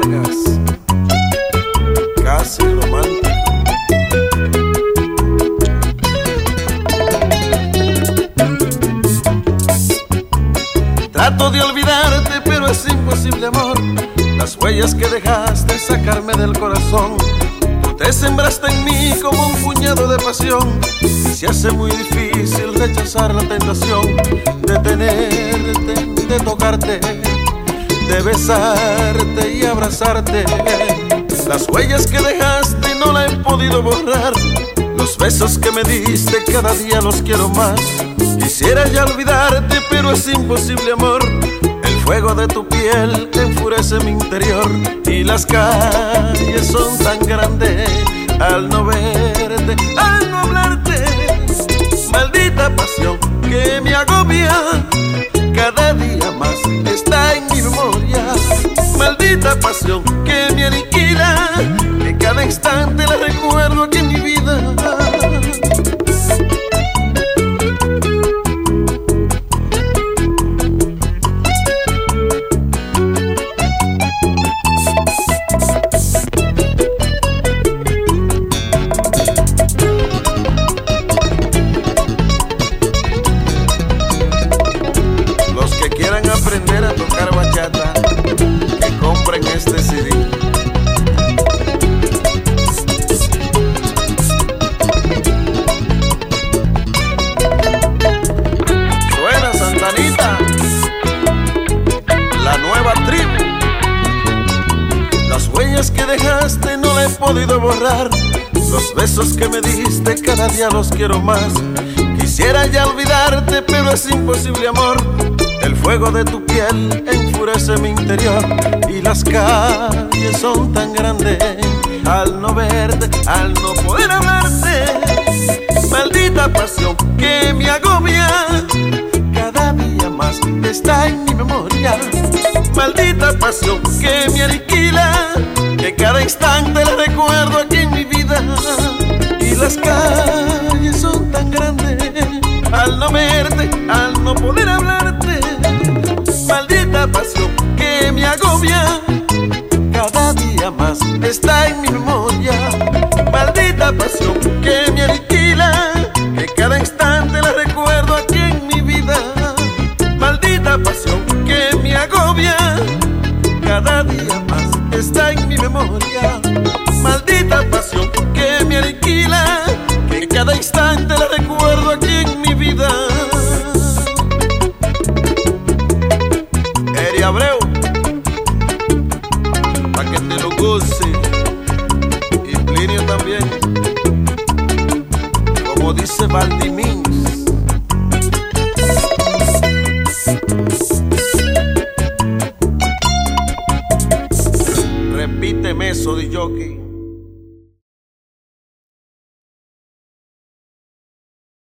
Vargas, casi romántico. Trato de olvidarte, pero es imposible, amor. Las huellas que dejaste sacarme del corazón. Tú te sembraste en mí como un puñado de pasión, y se hace muy difícil rechazar la tentación de tenerte, de tocarte, de besarte y abrazarte. Las huellas que dejaste no la he podido borrar. Los besos que me diste cada día los quiero más. Quisiera ya olvidarte, pero es imposible, amor. El fuego de tu piel enfurece mi interior, y las calles son tan grandes al no verte, al no hablarte. Maldita pasión que me agobia, cada día más está en mi memoria. Maldita pasión que me aniquila, que cada instante la recuerdo aquí en mi vida. Aprender a tocar bachata, que compren este CD. Suena Santanita, la nueva tribu. Las huellas que dejaste no la he podido borrar. Los besos que me diste cada día los quiero más. Quisiera ya olvidarte, pero es imposible, amor. El fuego de tu piel enfurece mi interior, y las calles son tan grandes al no verte, al no poder hablarte. Maldita pasión que me agobia, cada día más está en mi memoria. Maldita pasión que me aniquila, que cada instante la recuerdo aquí en mi vida. Y las calles son tan grandes al no verte, al no poder hablarte. Maldita pasión que me agobia, cada día más está en mi memoria. Maldita pasión que me aniquila, que cada instante la recuerdo aquí en mi vida. Maldita pasión que me agobia, cada día más está en mi memoria. Maldita pasión que me aniquila, que cada instante la recuerdo aquí en mi vida. Eri Abreu, pa' que te lo goce, y Plinio también, como dice Valdimín. Repíteme eso, DJ.